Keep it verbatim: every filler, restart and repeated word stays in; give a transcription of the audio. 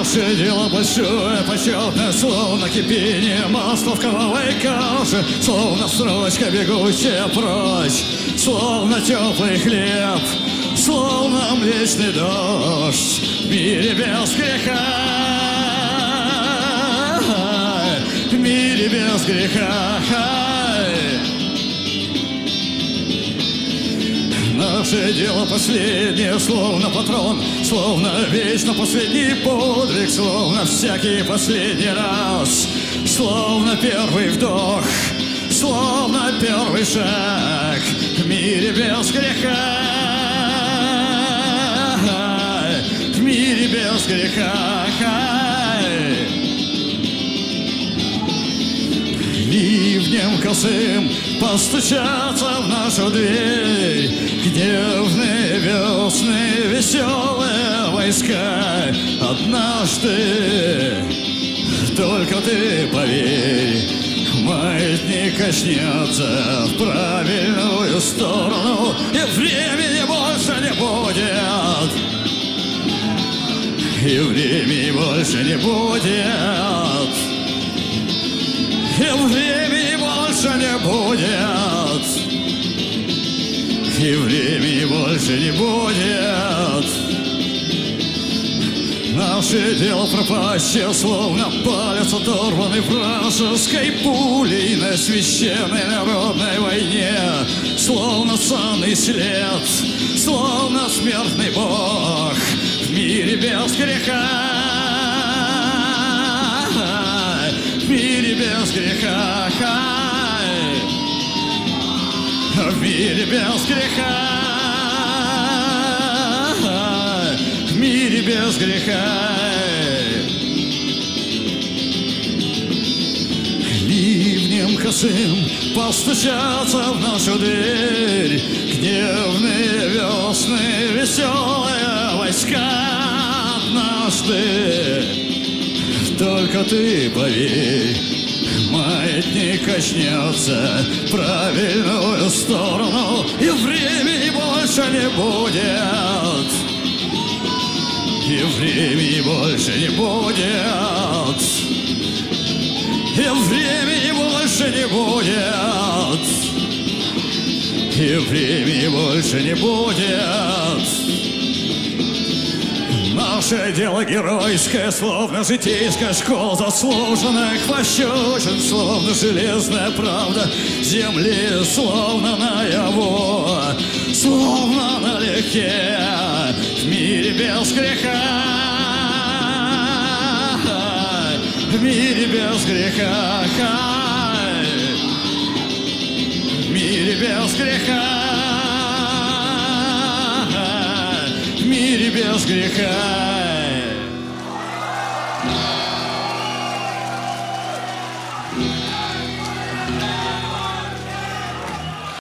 Наше дело большое, почетное, словно кипение масла в кровавой каше, словно строчка, бегущая прочь, словно теплый хлеб, словно млечный дождь в мире без греха, в мире без греха. Наше дело последнее, словно патрон, словно вечно последний подвиг, словно всякий последний раз, словно первый вдох, словно первый шаг в мире без греха, в мире без греха. Ливнем косым постучаться в нашу дверь гневные весны, веселые войска. Однажды, только ты поверь, маятник качнется в правильную сторону, и времени больше не будет, и времени больше не будет, и времени больше не будет, и времени больше не будет. Наше дело пропащее, словно палец оторванный вражеской пулей на священной народной войне, словно санный след, словно смертный бог в мире без греха, в мире без греха, в мире без греха, в мире без греха. Ливнем косым постучаться в нашу дверь гневные весны, веселые войска. Однажды, только ты поверь, маятник качнется в правильную сторону, и времени больше не будет, и времени больше не будет, и времени больше не будет, и времени больше не будет. Наше дело геройское, словно житейская школа заслуженных пощечин, словно железная правда земли, словно наяву, словно налегке в мире без греха, в мире без греха, в мире без греха, в мире без греха.